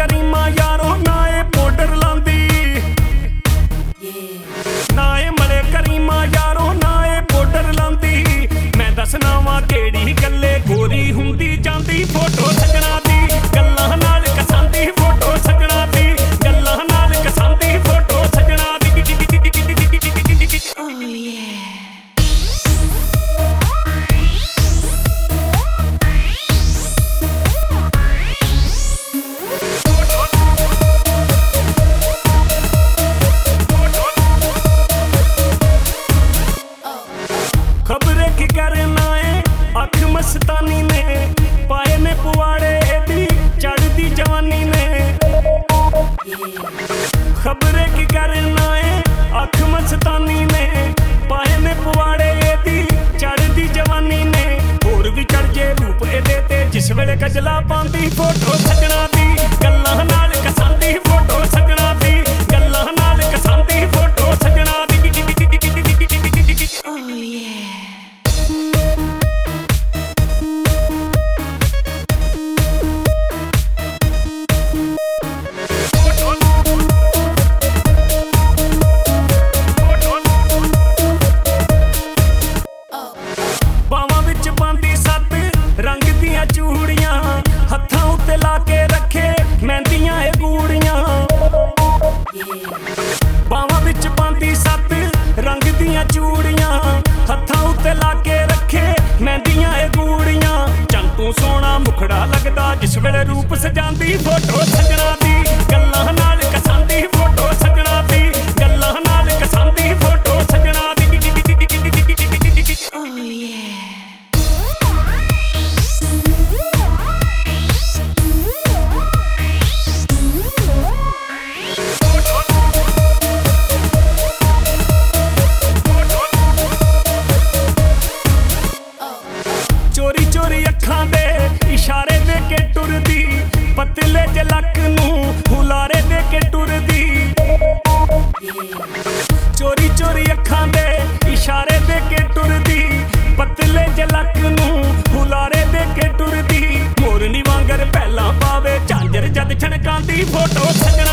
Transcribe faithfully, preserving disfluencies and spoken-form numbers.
करीमा यारो ना ए पाउडर लांदी ना ए मले करीमा यारो ना ए पाउडर लांदी मैं दसना वा केड़ी गल्ले गोरी हुंदी जांदी फोटो सजना दी गल्लां नाल कसांदी फोटो सजना दी गल्लां नाल कसांदी फोटो सजना दी oh yeah खबरें की करना है अख मस्तानी ने पाए ने पुआड़े दी चढ़दी जवानी ने खबरें की करना है अख मस्तानी ने पाए ने पुआड़े दी चढ़दी जवानी ने होर भी चढ़ जे रूप एदे ते जिस वेले गजला पांदी फोटो सजना दी गल्लां नाल कसांदी फोटो सजना दी गल्लां नाल कसांदी फोटो सजना दी oh yeah चूड़ियां हत्थां उत्ते लाके रखे मेहंदियां ए गूड़ियां बावां विच पांदी सत्त रंग दियां चूड़ियां हत्थां उत्ते लाके रखे मेहंदियां ए गूड़ियां चंतू सोहना मुखड़ा लगदा जिस वेले रूप सजांदी फोटो सजना दी गल्लां नाल कसांदी फोटो सजना दी गल्लां नाल कसांदी फोटो सजना दी oh yeah चोरी चोरी अखां दे इशारे दे के टुरदी पतले जे लक नूं हुलारे दे के टुरदी चोरी चोरी अखां दे इशारे दे के टुरदी पतले जे लक नूं हुलारे दे के टुरदी मोरनी वांगर पहला पावे झांजर जद छणकांदी फोटो सजना